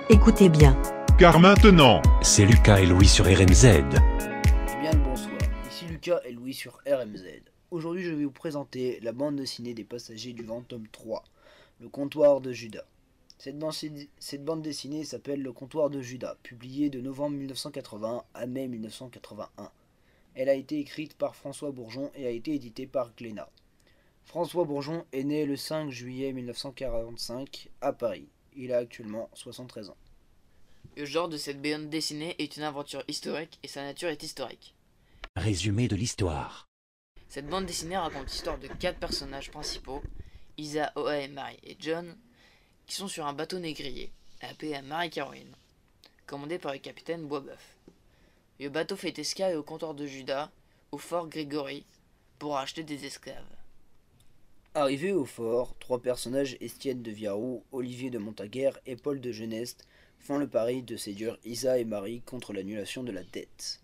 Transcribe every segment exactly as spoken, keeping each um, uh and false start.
Écoutez bien. Car maintenant, c'est Lucas et Louis sur R M Z. Eh bien le bonsoir, ici Lucas et Louis sur R M Z. Aujourd'hui je vais vous présenter la bande dessinée des Passagers du Vent tome trois, Le Comptoir de Judas. Cette bande, cette bande dessinée s'appelle Le Comptoir de Judas, publiée de novembre mille neuf cent quatre-vingt à mai mille neuf cent quatre-vingt-un. Elle a été écrite par François Bourgeon et a été éditée par Glénat. François Bourgeon est né le cinq juillet mille neuf cent quarante-cinq à Paris. Il a actuellement soixante-treize ans. Le genre de cette bande dessinée est une aventure historique et sa nature est historique. Résumé de l'histoire. Cette bande dessinée raconte l'histoire de quatre personnages principaux, Isa, Oa, Marie et John, qui sont sur un bateau négrier, appelé à Marie-Caroline, commandé par le capitaine Boisbeuf. Le bateau fait escale au comptoir de Judas, au fort Grégory, pour acheter des esclaves. Arrivés au fort, trois personnages, Estienne de Viaroux, Olivier de Montaguer et Paul de Geneste, font le pari de séduire Isa et Marie contre l'annulation de la dette.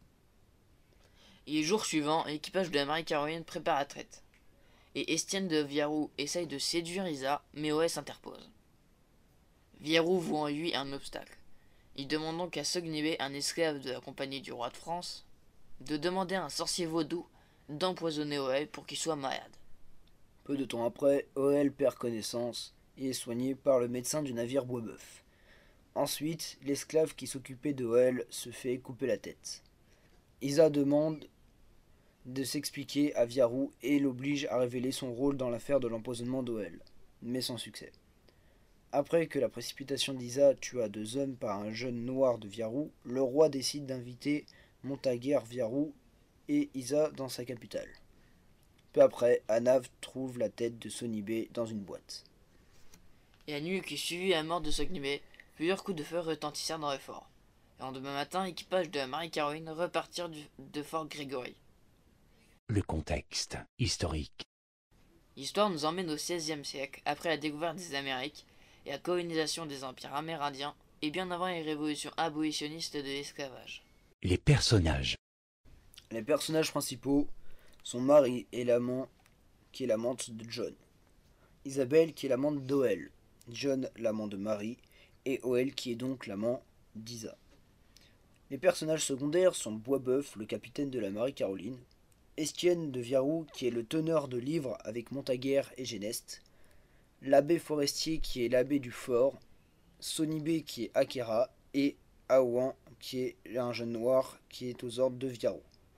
Et les jours suivants, l'équipage de la Marie-Caroline prépare la traite. Et Estienne de Viaroux essaye de séduire Isa, mais Oé s'interpose. Viaroux voit en lui un obstacle. Il demande donc à Sognébé, un esclave de la compagnie du roi de France, de demander à un sorcier vaudou d'empoisonner Oé pour qu'il soit malade. Peu de temps après, Oel perd connaissance et est soigné par le médecin du navire Boisbeuf. Ensuite, l'esclave qui s'occupait de Oel se fait couper la tête. Isa demande de s'expliquer à Viaroux et l'oblige à révéler son rôle dans l'affaire de l'empoisonnement d'Oel, mais sans succès. Après que la précipitation d'Isa tua deux hommes par un jeune noir de Viaroux, le roi décide d'inviter Montaguer, Viaroux et Isa dans sa capitale. Peu après, Anav trouve la tête de Sonibé dans une boîte. Et la nuit qui suivit la mort de Sognébé, plusieurs coups de feu retentissèrent dans le fort. Et en demain matin, l'équipage de la Marie-Caroline repartirent du, de Fort Grégory. Le contexte historique. L'histoire nous emmène au seizième siècle, après la découverte des Amériques et la colonisation des empires amérindiens, et bien avant les révolutions abolitionnistes de l'esclavage. Les personnages. Les personnages principaux sont Marie et l'amant qui est l'amante de John, Isabelle qui est l'amante d'Oel, John l'amant de Marie et Oel qui est donc l'amant d'Isa. Les personnages secondaires sont Boisbeuf, le capitaine de la Marie-Caroline, Estienne de Viaroux qui est le teneur de livres avec Montaguer et Geneste, l'abbé Forestier qui est l'abbé du fort, Sonibé qui est Akera et Aouan qui est un jeune noir qui est aux ordres de Viaroux.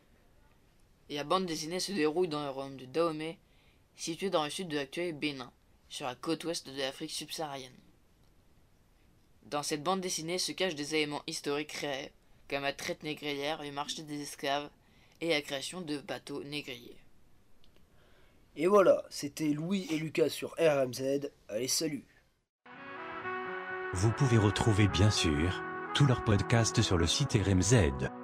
Et la bande dessinée se déroule dans le royaume de Dahomey, situé dans le sud de l'actuel Bénin, sur la côte ouest de l'Afrique subsaharienne. Dans cette bande dessinée se cachent des éléments historiques réels, comme la traite négrière, le marché des esclaves et la création de bateaux négriers. Et voilà, c'était Louis et Lucas sur R M Z. Allez, salut! Vous pouvez retrouver bien sûr tous leurs podcasts sur le site R M Z.